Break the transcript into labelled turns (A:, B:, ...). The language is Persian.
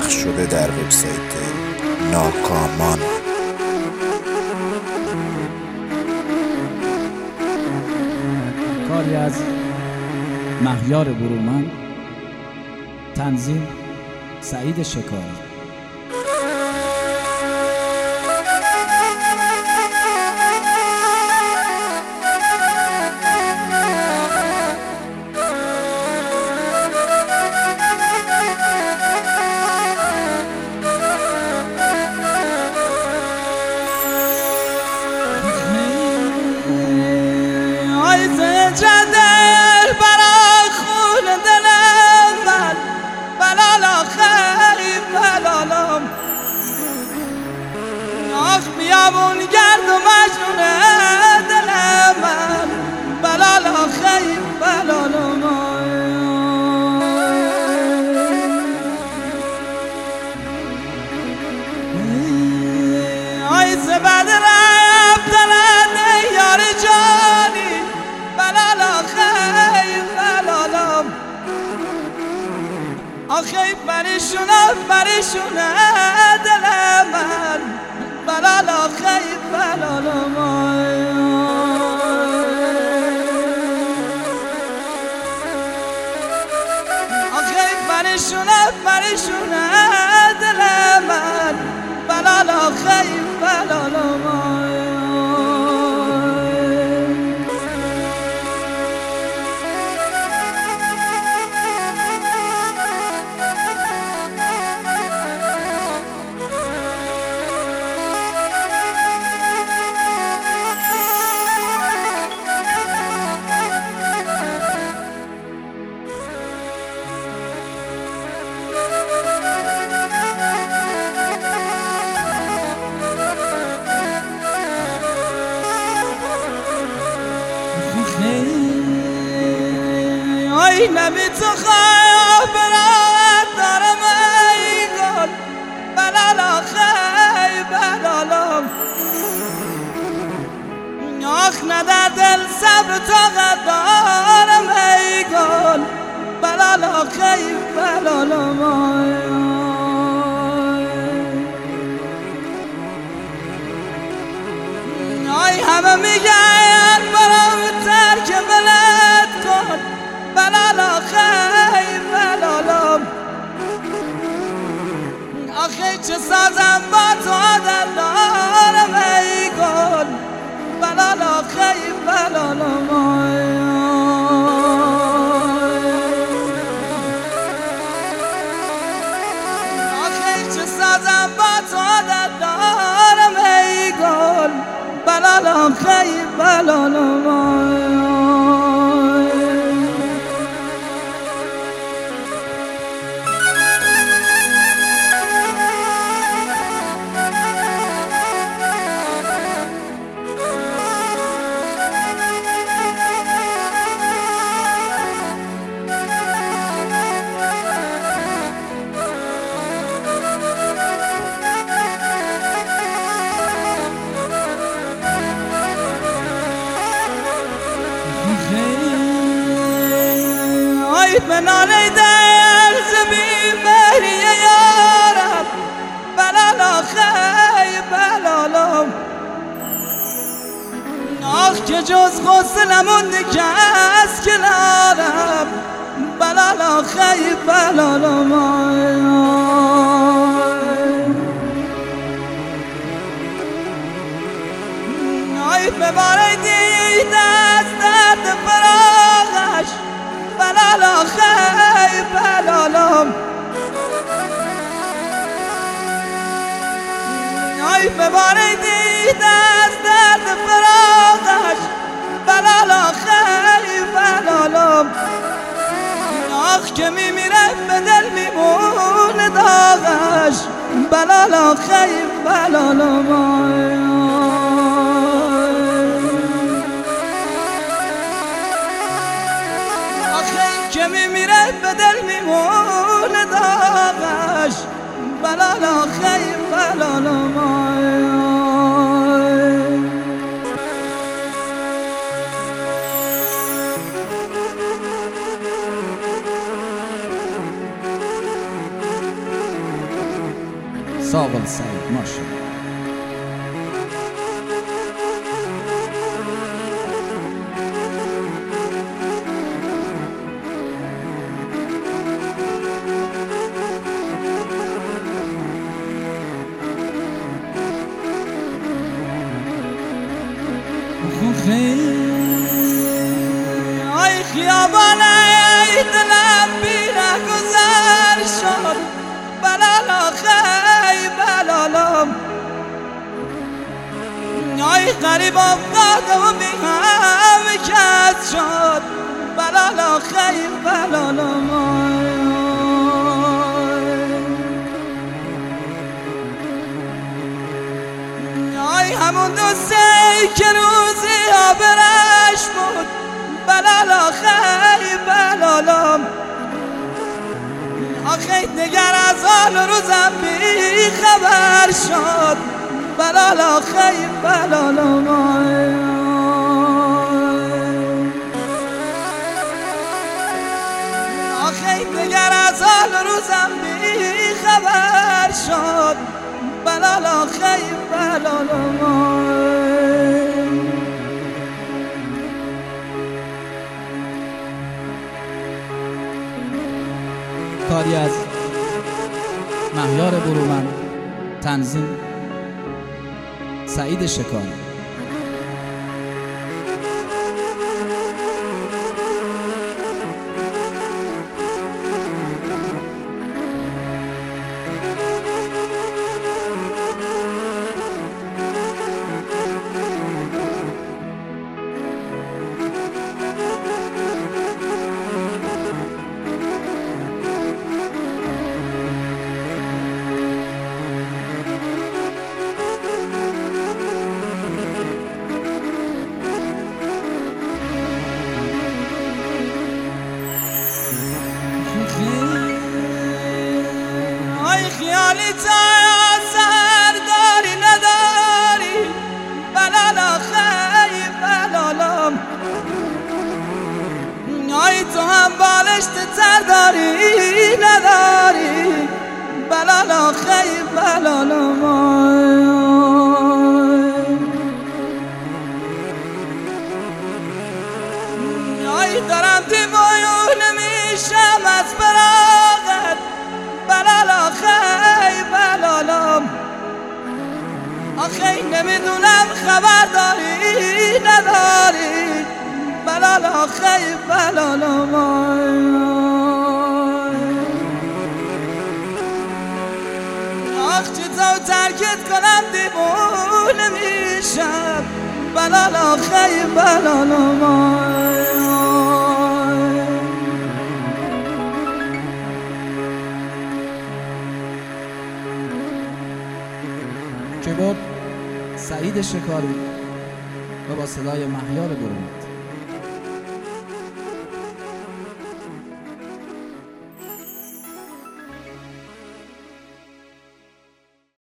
A: پخش شده در وبسایت ناکامان.
B: کاری از مهیار برومند، تنظیم سعید شکاری.
C: جدل برای خون دلم من بلالا خیلی بلالم آخ بیابون گرد و مجنونه دلم من بلالا خیلی بلالم آی زبد رب دلن یار جانی بلالا خیلی بلالم آخی پریشونه دل من بلالا خیلی بلالم آخی پریشونه دل من بلالا خیلی بلالم ای نبی تو خواهی برات دارم ای گل بلالا خیلی بلالم آخ ندر دل صبر طاقت دارم ای گل بلالا خیلی بلالم ای همه میگن برام ترک بلد کن بلالا خیلی بلالم آخه چه سازم با تو عادت دارم ای گل بلالا خیلی بلالم آخه چه سازم با تو عادت دارم ای گل بلالا خیلی بلالم منال دل زبی مهری یارم بلالا خیلی بلالم آخ که جز غسل نمونده کس کنارم بلالا خیلی بلالم آی بباره دید از درد فراغش بلالا خیلی بلالم آی بباره دید از درد فراغش بلالا خیلی بلالم آخ که میمیره به دل میمونه داغش بلالا خیلی بلالم که میمیره به دل میمونه داغش بلالا خیلی بلالم
B: ساقل سعید ماشاءالله.
C: ای خیابان ای دلم بیره گذر شد بلالا خی بلالم ای غریب افتاده و بی هم کس شد بلالا خی بلالم ای همون دوسته که روزی آبرش بود بلالا خی بلالم آخه نگر از حال روزم بی خبر شد بلالا خی بلالم آخه نگر از حال روزم بی خبر شد بلالا خی بلالم
B: کاری از مهیار برومند، تنظیم سعید شکاری.
C: ای خیالی تا سر داری نداری بلالا خی بلالم ای تو هم بالشت تر داری نداری بلالا خی بلالم ای دارم دیوانه میشم از فراغت بلالا خی بلالم آخه نمیدونم خبر داری نداری بلالا خی بلالم آخ چطور ترکت کنم دیوونه میشم بلالا خی بلالم
B: کیبورد سعید شکاری و با صدای مهیار برومند.